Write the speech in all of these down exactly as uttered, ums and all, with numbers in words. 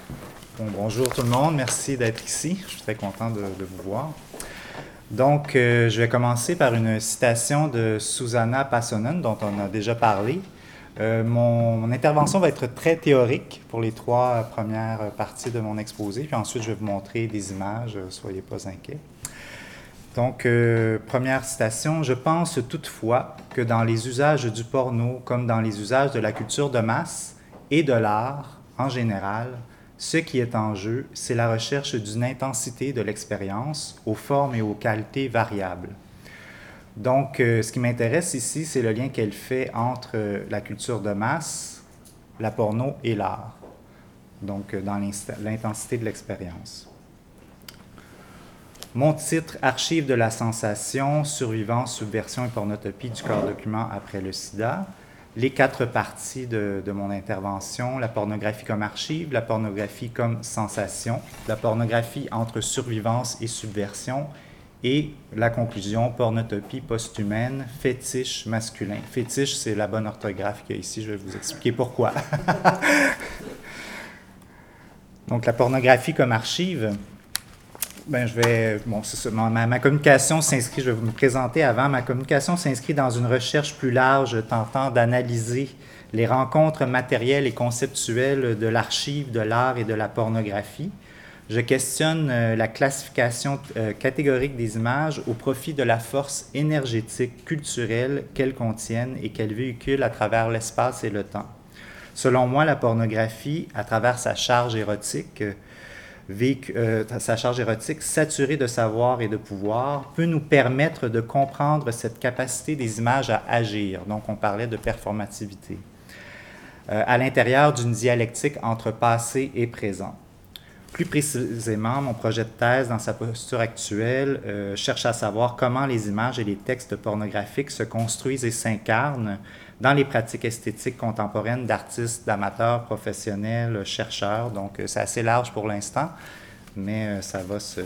Bon, bonjour tout le monde, merci d'être ici. Je suis très content de, de vous voir. Donc, euh, je vais commencer par une citation de Susanna Passonen, dont on a déjà parlé. Euh, mon, mon intervention va être très théorique pour les trois premières parties de mon exposé, puis ensuite je vais vous montrer des images, euh, soyez pas inquiets. Donc, euh, première citation, je pense toutefois que dans les usages du porno, comme dans les usages de la culture de masse et de l'art en général, ce qui est en jeu, c'est la recherche d'une intensité de l'expérience aux formes et aux qualités variables. Donc, euh, ce qui m'intéresse ici, c'est le lien qu'elle fait entre euh, la culture de masse, la porno et l'art. Donc, euh, dans l'intensité de l'expérience. Mon titre, Archives de la sensation, survivance, subversion et pornotopie du corps document après le sida. Les quatre parties de, de mon intervention, la pornographie comme archive, la pornographie comme sensation, la pornographie entre survivance et subversion, et la conclusion, pornotopie post-humaine, fétiche masculin. Fétiche, c'est la bonne orthographe qu'il y a ici, je vais vous expliquer pourquoi. Donc, la pornographie comme archive, ben, je vais, bon, c'est ça, ma, ma communication s'inscrit, je vais vous me présenter avant, ma communication s'inscrit dans une recherche plus large tentant d'analyser les rencontres matérielles et conceptuelles de l'archive, de l'art et de la pornographie. Je questionne euh, la classification euh, catégorique des images au profit de la force énergétique, culturelle qu'elles contiennent et qu'elles véhiculent à travers l'espace et le temps. Selon moi, la pornographie, à travers sa charge érotique, Véhic- euh, sa charge érotique saturée de savoir et de pouvoir peut nous permettre de comprendre cette capacité des images à agir. Donc, on parlait de performativité. Euh, à l'intérieur d'une dialectique entre passé et présent. Plus précisément, mon projet de thèse, dans sa posture actuelle, euh, cherche à savoir comment les images et les textes pornographiques se construisent et s'incarnent dans les pratiques esthétiques contemporaines d'artistes, d'amateurs, professionnels, chercheurs. Donc, c'est assez large pour l'instant, mais ça va se,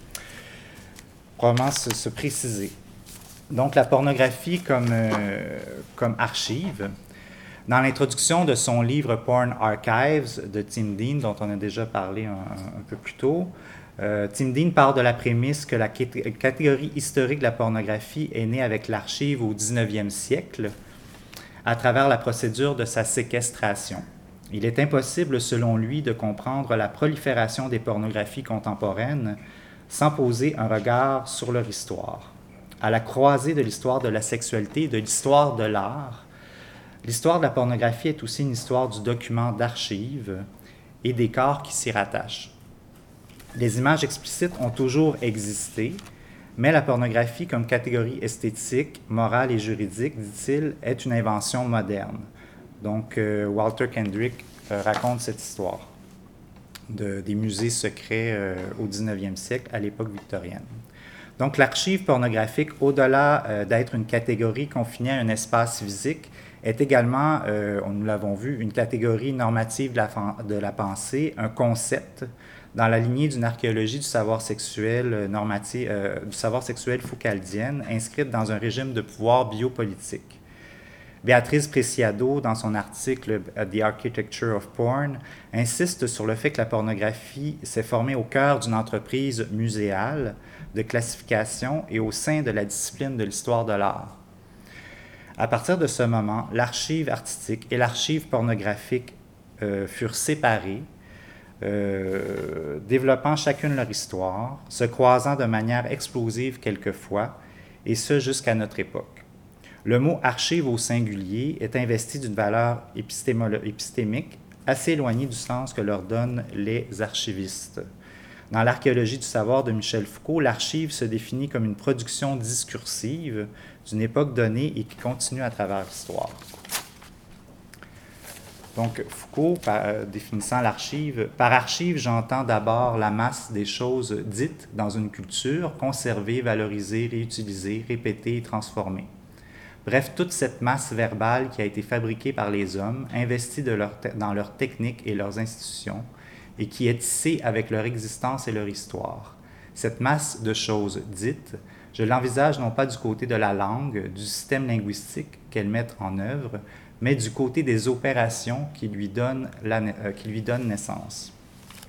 probablement se, se préciser. Donc, la pornographie comme, euh, comme archive. Dans l'introduction de son livre Porn Archives de Tim Dean, dont on a déjà parlé un, un peu plus tôt, euh, Tim Dean part de la prémisse que la catégorie historique de la pornographie est née avec l'archive au dix-neuvième siècle, à travers la procédure de sa séquestration. Il est impossible, selon lui, de comprendre la prolifération des pornographies contemporaines sans poser un regard sur leur histoire. À la croisée de l'histoire de la sexualité et de l'histoire de l'art, l'histoire de la pornographie est aussi une histoire du document d'archives et des corps qui s'y rattachent. Les images explicites ont toujours existé, mais la pornographie comme catégorie esthétique, morale et juridique, dit-il, est une invention moderne. Donc, euh, Walter Kendrick euh, raconte cette histoire de, des musées secrets euh, au dix-neuvième siècle, à l'époque victorienne. Donc, l'archive pornographique, au-delà euh, d'être une catégorie confinée à un espace physique, est également, euh, nous l'avons vu, une catégorie normative de la, de la pensée, un concept dans la lignée d'une archéologie du savoir sexuel normatif, euh, du savoir sexuel foucaldienne, inscrite dans un régime de pouvoir biopolitique. Béatrice Preciado, dans son article The Architecture of Porn, insiste sur le fait que la pornographie s'est formée au cœur d'une entreprise muséale de classification et au sein de la discipline de l'histoire de l'art. À partir de ce moment, l'archive artistique et l'archive pornographique euh, furent séparées, euh, développant chacune leur histoire, se croisant de manière explosive quelquefois, et ce jusqu'à notre époque. Le mot archive au singulier est investi d'une valeur épistémique assez éloignée du sens que leur donnent les archivistes. Dans l'archéologie du savoir de Michel Foucault, l'archive se définit comme une production discursive d'une époque donnée et qui continue à travers l'histoire. Donc, Foucault, par, euh, définissant l'archive, par archive, j'entends d'abord la masse des choses dites dans une culture, conservées, valorisées, réutilisées, répétées et transformées. Bref, toute cette masse verbale qui a été fabriquée par les hommes, investie de leur te- dans leurs techniques et leurs institutions, et qui est tissée avec leur existence et leur histoire. Cette masse de choses dites, je l'envisage non pas du côté de la langue, du système linguistique qu'elles mettent en œuvre, mais du côté des opérations qui lui donnent, la, euh, qui lui donnent naissance.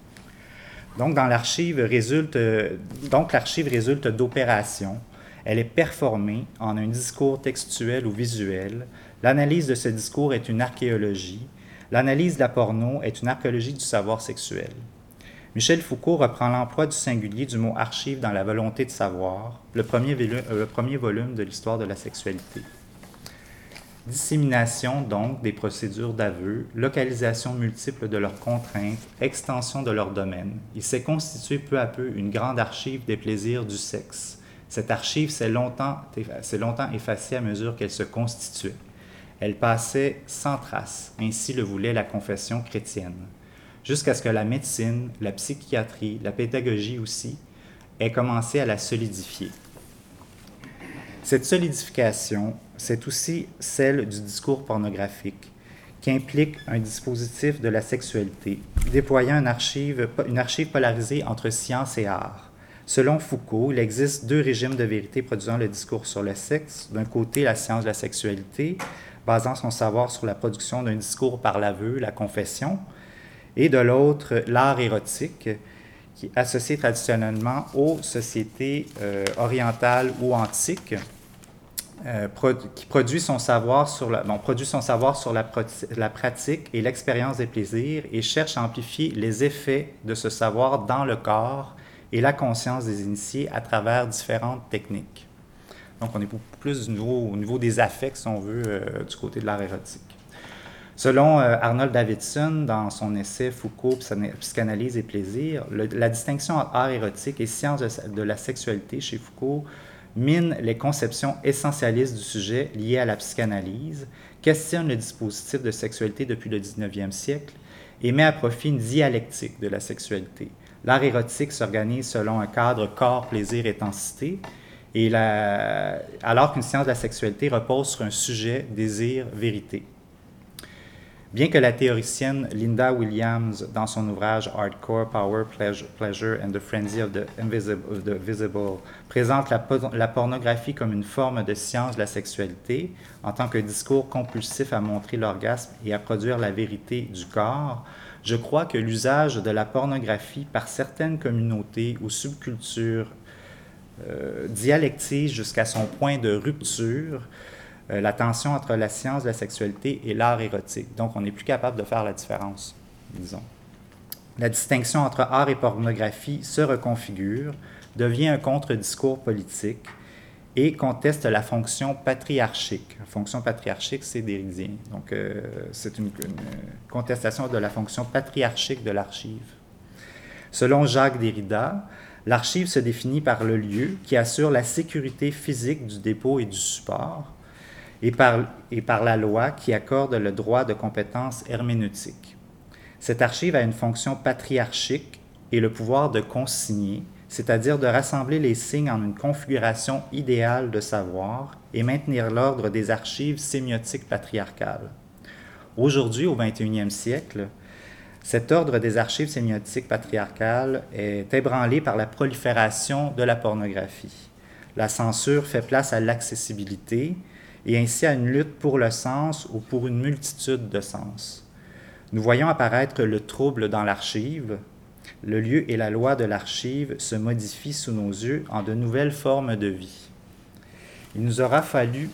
Donc, dans l'archive résulte, donc l'archive résulte d'opérations. Elle est performée en un discours textuel ou visuel. L'analyse de ce discours est une archéologie. L'analyse de la porno est une archéologie du savoir sexuel. Michel Foucault reprend l'emploi du singulier du mot « archive » dans La volonté de savoir, le premier, volume, le premier volume de l'histoire de la sexualité. Dissémination, donc, des procédures d'aveu, localisation multiple de leurs contraintes, extension de leur domaine. Il s'est constitué peu à peu une grande archive des plaisirs du sexe. Cette archive s'est longtemps, s'est longtemps effacée à mesure qu'elle se constituait. Elle passait sans trace, ainsi le voulait la confession chrétienne, jusqu'à ce que la médecine, la psychiatrie, la pédagogie aussi, aient commencé à la solidifier. Cette solidification, c'est aussi celle du discours pornographique, qui implique un dispositif de la sexualité, déployant une archive, une archive polarisée entre science et art. Selon Foucault, il existe deux régimes de vérité produisant le discours sur le sexe. D'un côté, la science de la sexualité, basant son savoir sur la production d'un discours par l'aveu, la confession, et de l'autre, l'art érotique, qui est associé traditionnellement aux sociétés euh, orientales ou antiques, euh, produ- qui produit son savoir sur la, bon, produit son savoir sur la, proti- la pratique et l'expérience des plaisirs et cherche à amplifier les effets de ce savoir dans le corps et la conscience des initiés à travers différentes techniques. Donc, on est beaucoup plus au niveau, au niveau des affects, si on veut, euh, du côté de l'art érotique. Selon euh, Arnold Davidson, dans son essai « Foucault, psychanalyse et plaisir », le, la distinction entre art érotique et science de, de la sexualité chez Foucault mine les conceptions essentialistes du sujet liées à la psychanalyse, questionne le dispositif de sexualité depuis le dix-neuvième siècle et met à profit une dialectique de la sexualité. L'art érotique s'organise selon un cadre corps, plaisir, intensité, et la, alors qu'une science de la sexualité repose sur un sujet, désir, vérité. Bien que la théoricienne Linda Williams, dans son ouvrage « Hardcore Power, Pleasure and the Frenzy of the, Invisible, of the Visible », présente la, la pornographie comme une forme de science de la sexualité, en tant que discours compulsif à montrer l'orgasme et à produire la vérité du corps, je crois que l'usage de la pornographie par certaines communautés ou subcultures euh, dialectise jusqu'à son point de rupture euh, la tension entre la science de la sexualité et l'art érotique. Donc, on n'est plus capable de faire la différence, disons. La distinction entre art et pornographie se reconfigure, devient un contre-discours politique et conteste la fonction patriarchique. La fonction patriarchique, c'est Déridien. Donc, euh, c'est une, une contestation de la fonction patriarchique de l'archive. Selon Jacques Derrida, l'archive se définit par le lieu qui assure la sécurité physique du dépôt et du support, et par, et par la loi qui accorde le droit de compétence herméneutique. Cette archive a une fonction patriarchique et le pouvoir de consigner, c'est-à-dire de rassembler les signes en une configuration idéale de savoir et maintenir l'ordre des archives sémiotiques patriarcales. Aujourd'hui, au vingt et unième siècle, cet ordre des archives sémiotiques patriarcales est ébranlé par la prolifération de la pornographie. La censure fait place à l'accessibilité et ainsi à une lutte pour le sens ou pour une multitude de sens. Nous voyons apparaître le trouble dans l'archive. Le lieu et la loi de l'archive se modifient sous nos yeux en de nouvelles formes de vie. Il nous aura fallu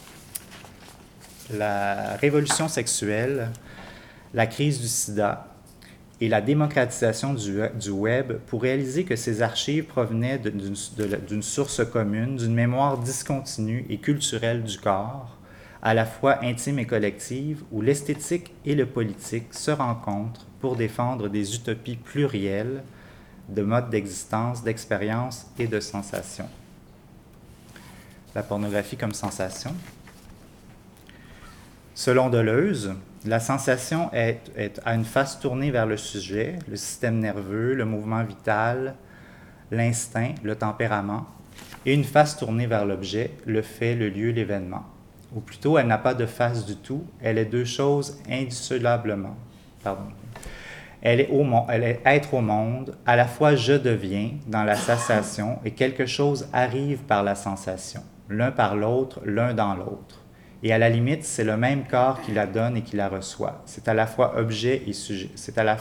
la révolution sexuelle, la crise du sida et la démocratisation du, du web pour réaliser que ces archives provenaient d'une, d'une source commune, d'une mémoire discontinue et culturelle du corps, à la fois intime et collective, où l'esthétique et le politique se rencontrent pour défendre des utopies plurielles de modes d'existence, d'expérience et de sensation. La pornographie comme sensation. Selon Deleuze, la sensation est, est, a une face tournée vers le sujet, le système nerveux, le mouvement vital, l'instinct, le tempérament, et une face tournée vers l'objet, le fait, le lieu, l'événement. Ou plutôt, elle n'a pas de face du tout, elle est deux choses indissolablement. Pardon. Elle est, au, elle est être au monde, à la fois je deviens dans la sensation et quelque chose arrive par la sensation, l'un par l'autre, l'un dans l'autre. Et à la limite, c'est le même corps qui la donne et qui la reçoit. C'est à la fois objet et sujet. C'est à la,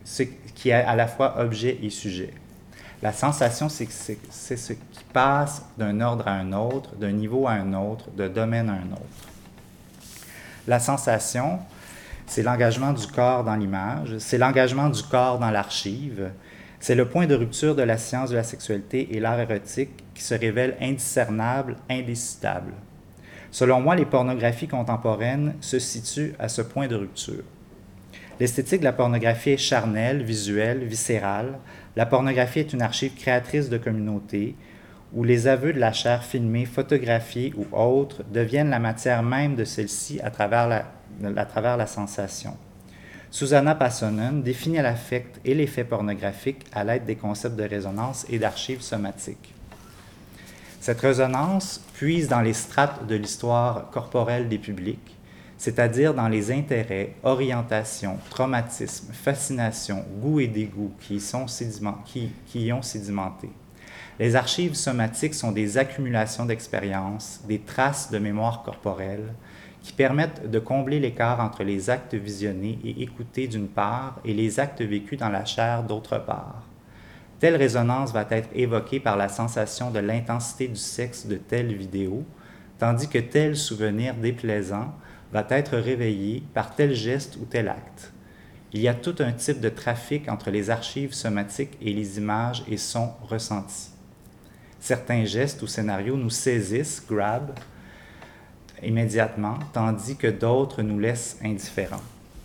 ce qui est à la fois objet et sujet. La sensation, c'est, c'est, c'est ce qui passe d'un ordre à un autre, d'un niveau à un autre, d'un domaine à un autre. La sensation, c'est l'engagement du corps dans l'image, c'est l'engagement du corps dans l'archive, c'est le point de rupture de la science de la sexualité et l'art érotique qui se révèle indiscernable, indécidable. Selon moi, les pornographies contemporaines se situent à ce point de rupture. L'esthétique de la pornographie est charnelle, visuelle, viscérale. La pornographie est une archive créatrice de communautés où les aveux de la chair filmée, photographiée ou autres deviennent la matière même de celle-ci à travers la, à travers la sensation. Susanna Passonen définit l'affect et l'effet pornographique à l'aide des concepts de résonance et d'archives somatiques. Cette résonance puise dans les strates de l'histoire corporelle des publics, c'est-à-dire dans les intérêts, orientations, traumatismes, fascinations, goûts et dégoûts qui y, sont sédiment, qui, qui y ont sédimenté. Les archives somatiques sont des accumulations d'expériences, des traces de mémoire corporelle qui permettent de combler l'écart entre les actes visionnés et écoutés d'une part et les actes vécus dans la chair d'autre part. Telle résonance va être évoquée par la sensation de l'intensité du sexe de telle vidéo, tandis que tel souvenir déplaisant va être réveillé par tel geste ou tel acte. Il y a tout un type de trafic entre les archives somatiques et les images et sons ressentis. Certains gestes ou scénarios nous saisissent, grab, immédiatement, tandis que d'autres nous laissent indifférents.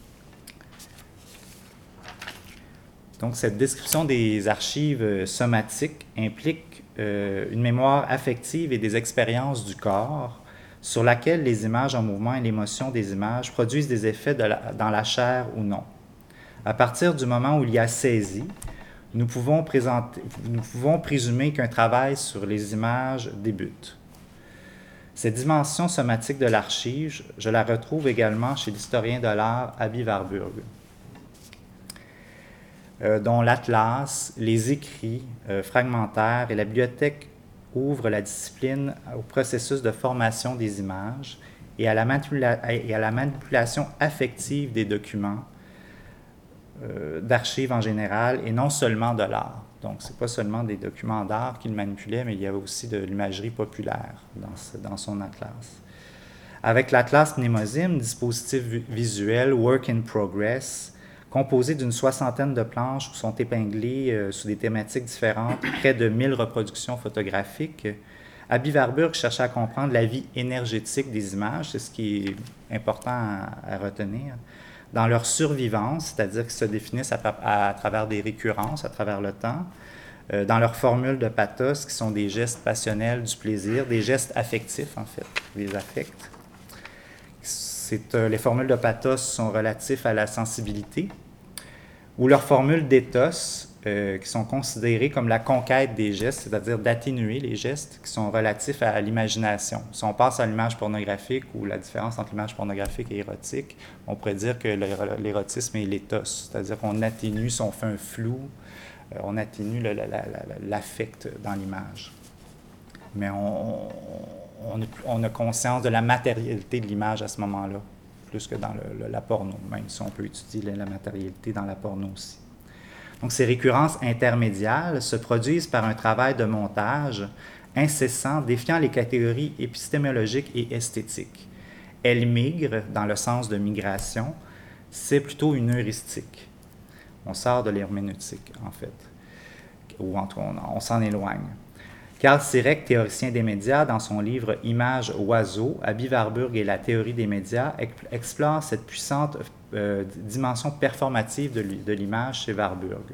Donc, cette description des archives somatiques implique euh, une mémoire affective et des expériences du corps sur laquelle les images en mouvement et l'émotion des images produisent des effets de la, dans la chair ou non. À partir du moment où il y a saisie, nous pouvons, présenter, nous pouvons présumer qu'un travail sur les images débute. Cette dimension somatique de l'archive, je la retrouve également chez l'historien de l'art Aby Warburg, euh, dont l'atlas, les écrits euh, fragmentaires et la bibliothèque ouvrent la discipline au processus de formation des images et à la, manipula- et à la manipulation affective des documents, euh, d'archives en général, et non seulement de l'art. Donc, ce n'est pas seulement des documents d'art qu'il manipulait, mais il y avait aussi de l'imagerie populaire dans, ce, dans son atlas. Avec l'atlas Mnemosyne, dispositif visuel Work in Progress, composé d'une soixantaine de planches où sont épinglées euh, sous des thématiques différentes près de mille reproductions photographiques, Aby Warburg cherchait à comprendre la vie énergétique des images, c'est ce qui est important à, à retenir, dans leur survivance, c'est-à-dire qu'ils se définissent à, à, à travers des récurrences, à travers le temps, euh, dans leurs formules de pathos, qui sont des gestes passionnels du plaisir, des gestes affectifs, en fait, des affects. C'est, euh, les formules de pathos sont relatifs à la sensibilité, ou leurs formules d'éthos, euh, qui sont considérées comme la conquête des gestes, c'est-à-dire d'atténuer les gestes qui sont relatifs à l'imagination. Si on passe à l'image pornographique ou la différence entre l'image pornographique et érotique, on pourrait dire que l'érotisme est l'éthos, c'est-à-dire qu'on atténue, si on fait un flou, euh, on atténue le, la, la, l'affect dans l'image. Mais on, on, on a conscience de la matérialité de l'image à ce moment-là, plus que dans le, le, la porno, même si on peut étudier la, la matérialité dans la porno aussi. Donc, ces récurrences intermédiaires se produisent par un travail de montage incessant, défiant les catégories épistémologiques et esthétiques. Elles migrent dans le sens de migration, c'est plutôt une heuristique. On sort de l'herméneutique, en fait, ou en tout cas, on, on s'en éloigne. Carl Sirek, théoricien des médias, dans son livre « Images oiseaux, Aby Warburg et la théorie des médias », explore cette puissante euh, dimension performative de, de l'image chez Warburg.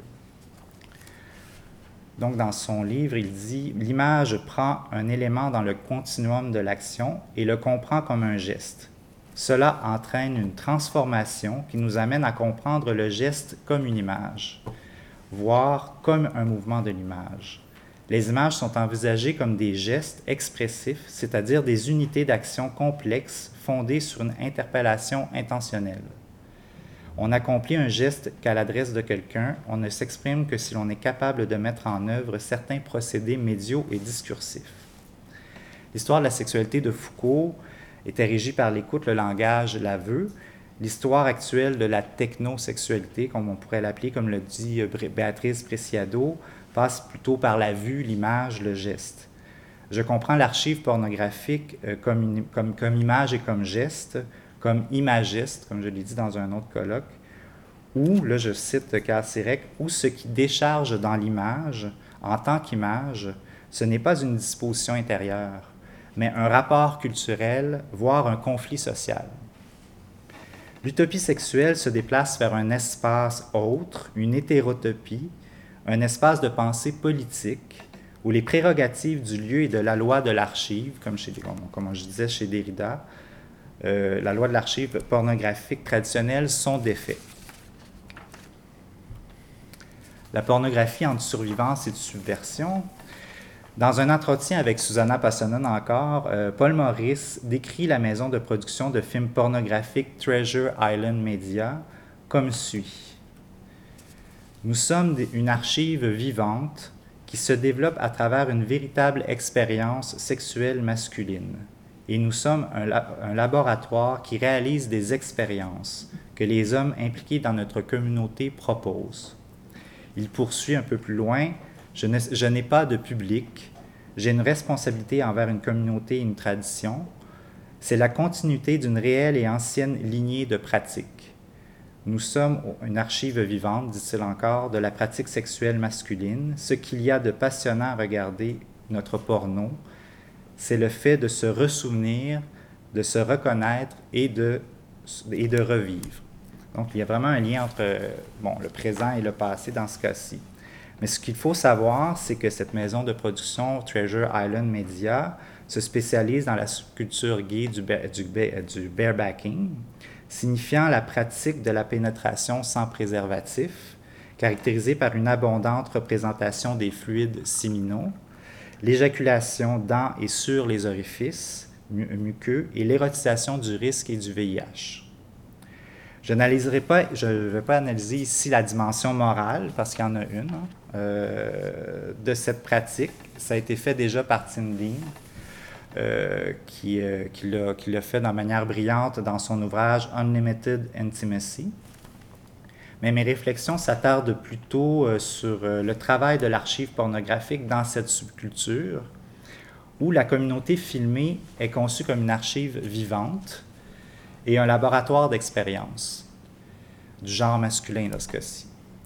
Donc, dans son livre, il dit « L'image prend un élément dans le continuum de l'action et le comprend comme un geste. Cela entraîne une transformation qui nous amène à comprendre le geste comme une image, voire comme un mouvement de l'image. Les images sont envisagées comme des gestes expressifs, c'est-à-dire des unités d'action complexes fondées sur une interpellation intentionnelle. On accomplit un geste qu'à l'adresse de quelqu'un, on ne s'exprime que si l'on est capable de mettre en œuvre certains procédés médiaux et discursifs. L'histoire de la sexualité de Foucault était régie par l'écoute, le langage, l'aveu, l'histoire actuelle de la technosexualité, comme on pourrait l'appeler, comme le dit Béatrice Preciado, passe plutôt par la vue, l'image, le geste. Je comprends l'archive pornographique euh, comme, une, comme, comme image et comme geste, comme imagiste, comme je l'ai dit dans un autre colloque, ou, là je cite Carcérec, ou ce qui décharge dans l'image, en tant qu'image, ce n'est pas une disposition intérieure, mais un rapport culturel, voire un conflit social. L'utopie sexuelle se déplace vers un espace autre, une hétérotopie, un espace de pensée politique, où les prérogatives du lieu et de la loi de l'archive, comme, chez, comme, comme je disais chez Derrida, euh, la loi de l'archive pornographique traditionnelle sont défaits. La pornographie entre survivance et de subversion. Dans un entretien avec Susanna Passonen encore, euh, Paul Maurice décrit la maison de production de films pornographiques Treasure Island Media comme suit. Nous sommes une archive vivante qui se développe à travers une véritable expérience sexuelle masculine. Et nous sommes un, la- un laboratoire qui réalise des expériences que les hommes impliqués dans notre communauté proposent. Il poursuit un peu plus loin, je, ne, je n'ai pas de public, j'ai une responsabilité envers une communauté et une tradition. C'est la continuité d'une réelle et ancienne lignée de pratiques. Nous sommes une archive vivante, dit-il encore, de la pratique sexuelle masculine. Ce qu'il y a de passionnant à regarder notre porno, c'est le fait de se ressouvenir, de se reconnaître et de, et de revivre. Donc, il y a vraiment un lien entre bon, le présent et le passé dans ce cas-ci. Mais ce qu'il faut savoir, c'est que cette maison de production, Treasure Island Media, se spécialise dans la subculture gay du, du, du barebacking, signifiant la pratique de la pénétration sans préservatif, caractérisée par une abondante représentation des fluides séminaux, l'éjaculation dans et sur les orifices muqueux et l'érotisation du risque et du V I H. Je n'analyserai pas, je ne vais pas analyser ici la dimension morale, parce qu'il y en a une, hein, euh, de cette pratique. Ça a été fait déjà par Tim Dean, euh, qui, euh, qui, l'a, qui l'a fait de manière brillante dans son ouvrage Unlimited Intimacy. Mais mes réflexions s'attardent plutôt euh, sur euh, le travail de l'archive pornographique dans cette subculture, où la communauté filmée est conçue comme une archive vivante et un laboratoire d'expérience du genre masculin dans ce cas-ci.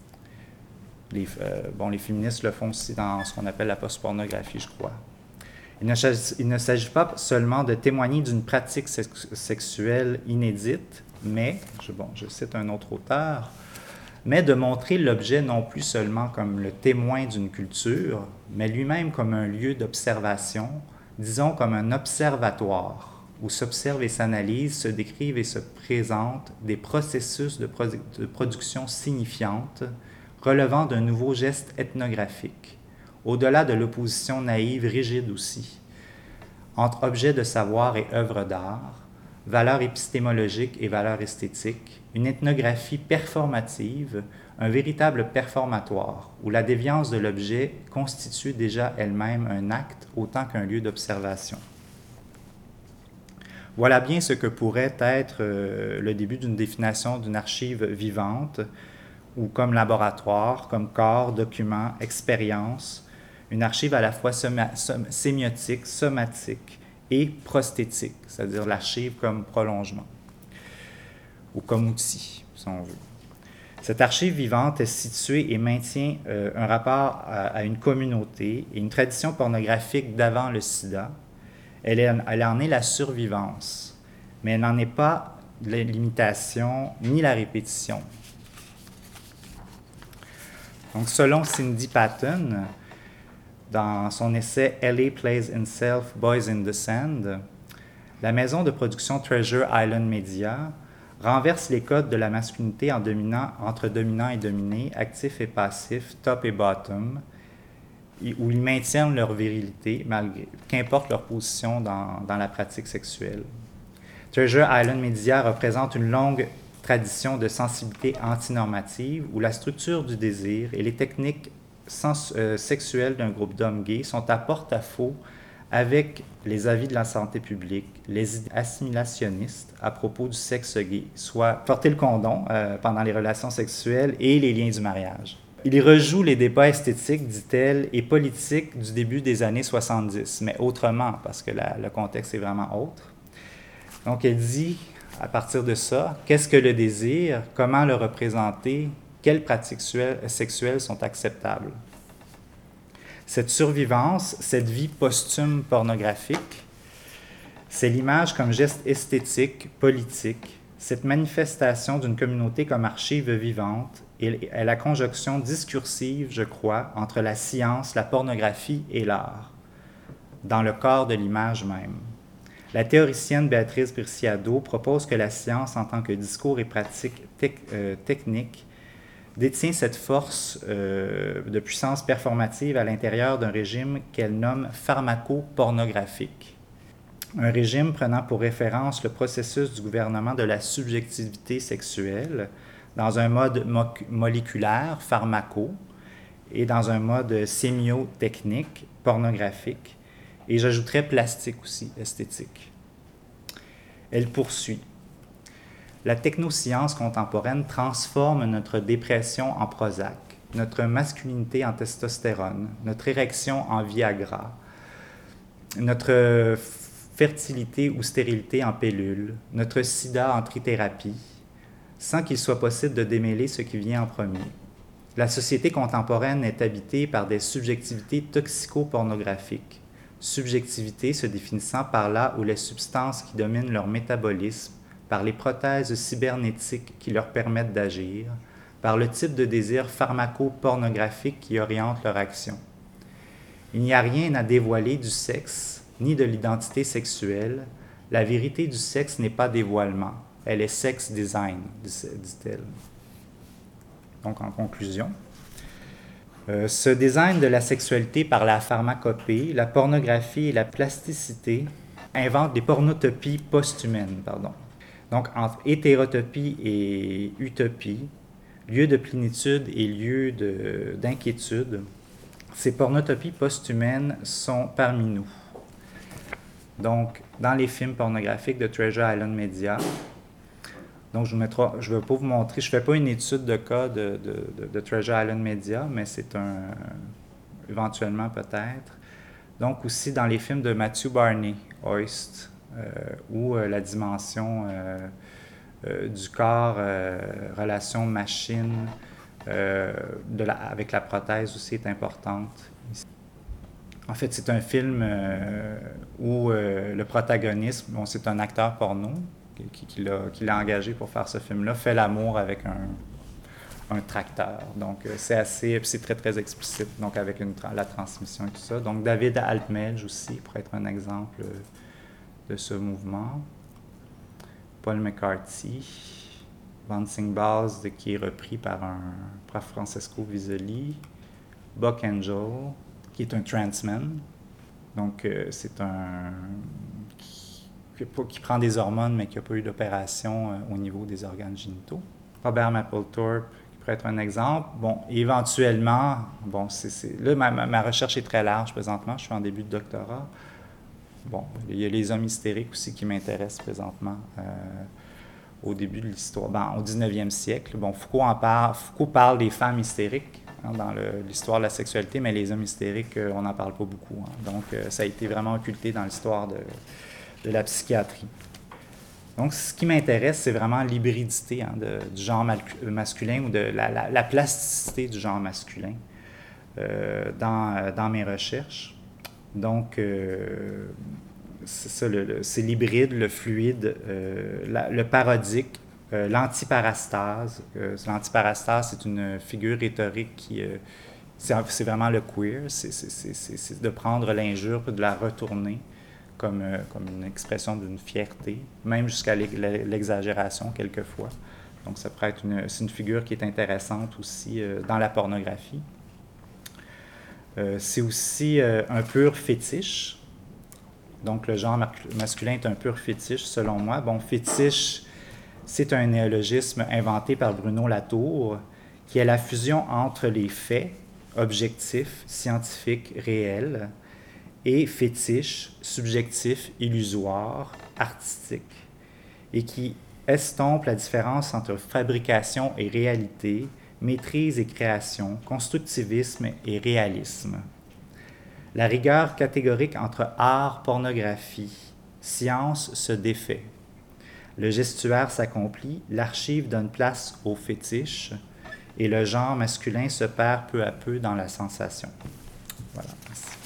Les, euh, bon, les féministes le font aussi dans ce qu'on appelle la post-pornographie, je crois. Il ne, il ne s'agit pas seulement de témoigner d'une pratique sex- sexuelle inédite, mais, je, bon, je cite un autre auteur, mais de montrer l'objet non plus seulement comme le témoin d'une culture, mais lui-même comme un lieu d'observation, disons comme un observatoire, où s'observent et s'analysent, se décrivent et se présentent des processus de, produ- de production signifiantes relevant d'un nouveau geste ethnographique, au-delà de l'opposition naïve, rigide aussi, entre objet de savoir et œuvre d'art, valeur épistémologique et valeur esthétique, une ethnographie performative, un véritable performatoire, où la déviance de l'objet constitue déjà elle-même un acte autant qu'un lieu d'observation. Voilà bien ce que pourrait être euh, le début d'une définition d'une archive vivante, ou comme laboratoire, comme corps, document, expérience, une archive à la fois soma- som- sémiotique, somatique et prosthétique, c'est-à-dire l'archive comme prolongement, ou comme outil, si on veut. Cette archive vivante est située et maintient euh, un rapport à, à une communauté et une tradition pornographique d'avant le sida. Elle, est, elle en est la survivance, mais elle n'en est pas l'imitation ni la répétition. Donc, selon Cindy Patton, dans son essai L A Plays in Self, Boys in the Sand, la maison de production Treasure Island Media renverse les codes de la masculinité en dominant, entre dominant et dominé, actif et passif, top et bottom, où ils maintiennent leur virilité, malgré, qu'importe leur position dans, dans la pratique sexuelle. Treasure Island Media représente une longue tradition de sensibilité antinormative où la structure du désir et les techniques sens, euh, sexuelles d'un groupe d'hommes gays sont à porte-à-faux avec les avis de la santé publique, les idées assimilationnistes à propos du sexe gay, soit porter le condom euh, pendant les relations sexuelles et les liens du mariage. Il rejoue les débats esthétiques, dit-elle, et politiques du début des années soixante-dix, mais autrement, parce que la, le contexte est vraiment autre. Donc, elle dit, à partir de ça, qu'est-ce que le désir, comment le représenter, quelles pratiques sexuelles sont acceptables. Cette survivance, cette vie posthume pornographique, c'est l'image comme geste esthétique, politique, cette manifestation d'une communauté comme archive vivante et la conjonction discursive, je crois, entre la science, la pornographie et l'art, dans le corps de l'image même. La théoricienne Béatrice Preciado propose que la science, en tant que discours et pratique tec- euh, technique, détient cette force euh, de puissance performative à l'intérieur d'un régime qu'elle nomme pharmaco-pornographique. Un régime prenant pour référence le processus du gouvernement de la subjectivité sexuelle dans un mode mo- moléculaire, pharmaco, et dans un mode sémiotechnique, pornographique, et j'ajouterais plastique aussi, esthétique. Elle poursuit. La technoscience contemporaine transforme notre dépression en Prozac, notre masculinité en testostérone, notre érection en Viagra, notre fertilité ou stérilité en pilule, notre sida en trithérapie, sans qu'il soit possible de démêler ce qui vient en premier. La société contemporaine est habitée par des subjectivités toxico-pornographiques, subjectivité se définissant par là où les substances qui dominent leur métabolisme, par les prothèses cybernétiques qui leur permettent d'agir, par le type de désir pharmaco-pornographique qui oriente leur action. Il n'y a rien à dévoiler du sexe, ni de l'identité sexuelle. La vérité du sexe n'est pas dévoilement, elle est sex design, dit-elle. Donc, en conclusion, euh, ce design de la sexualité par la pharmacopée, la pornographie et la plasticité invente des pornotopies post-humaines, pardon. Donc, entre hétérotopie et utopie, lieu de plénitude et lieu de, d'inquiétude, ces pornotopies post-humaines sont parmi nous. Donc, dans les films pornographiques de Treasure Island Media, donc je ne vais pas vous montrer, je ne fais pas une étude de cas de, de, de, de Treasure Island Media, mais c'est un, éventuellement peut-être. Donc, aussi dans les films de Matthew Barney, Hoist, Euh, où euh, la dimension euh, euh, du corps, euh, relation machine, euh, de la, avec la prothèse aussi est importante. En fait, c'est un film euh, où euh, le protagoniste, bon, c'est un acteur porno qui, qui, l'a, qui l'a engagé pour faire ce film-là, fait l'amour avec un, un tracteur. Donc, euh, c'est assez, c'est très, très explicite, donc avec une, la transmission et tout ça. Donc, David Altmage aussi, pour être un exemple euh, de ce mouvement. Paul McCarthy, Bouncing Balls, qui est repris par un prof Francesco Visoli. Buck Angel, qui est un transman. Donc, euh, c'est un... Qui, qui prend des hormones, mais qui n'a pas eu d'opération euh, au niveau des organes génitaux. Robert Mapplethorpe, qui pourrait être un exemple. Bon, éventuellement, bon, c'est, c'est, là, ma, ma recherche est très large présentement. Je suis en début de doctorat. Bon, il y a les hommes hystériques aussi qui m'intéressent présentement euh, au début de l'histoire. Bon, au dix-neuvième siècle, bon, Foucault en parle, Foucault parle des femmes hystériques hein, dans le, l'histoire de la sexualité, mais les hommes hystériques, euh, on n'en parle pas beaucoup. Hein. Donc, euh, ça a été vraiment occulté dans l'histoire de, de la psychiatrie. Donc, ce qui m'intéresse, c'est vraiment l'hybridité hein, de, du genre mal, masculin ou de la, la, la plasticité du genre masculin euh, dans, dans mes recherches. Donc, euh, c'est ça, le, le, c'est l'hybride, le fluide, euh, la, le parodique, euh, l'antiparastase. Euh, l'antiparastase, c'est une figure rhétorique qui... Euh, c'est, c'est vraiment le queer, c'est, c'est, c'est, c'est, c'est de prendre l'injure et de la retourner comme, euh, comme une expression d'une fierté, même jusqu'à l'exagération quelquefois. Donc, ça pourrait être une, c'est une figure qui est intéressante aussi euh, dans la pornographie. Euh, c'est aussi euh, un pur fétiche. Donc, le genre masculin est un pur fétiche, selon moi. Bon, fétiche, c'est un néologisme inventé par Bruno Latour, qui est la fusion entre les faits objectifs, scientifiques, réels, et fétiche, subjectif, illusoire, artistique, et qui estompe la différence entre fabrication et réalité, maîtrise et création, constructivisme et réalisme. La rigueur catégorique entre art, pornographie, science se défait. Le gestuaire s'accomplit, l'archive donne place au fétiche, et le genre masculin se perd peu à peu dans la sensation. Voilà, merci.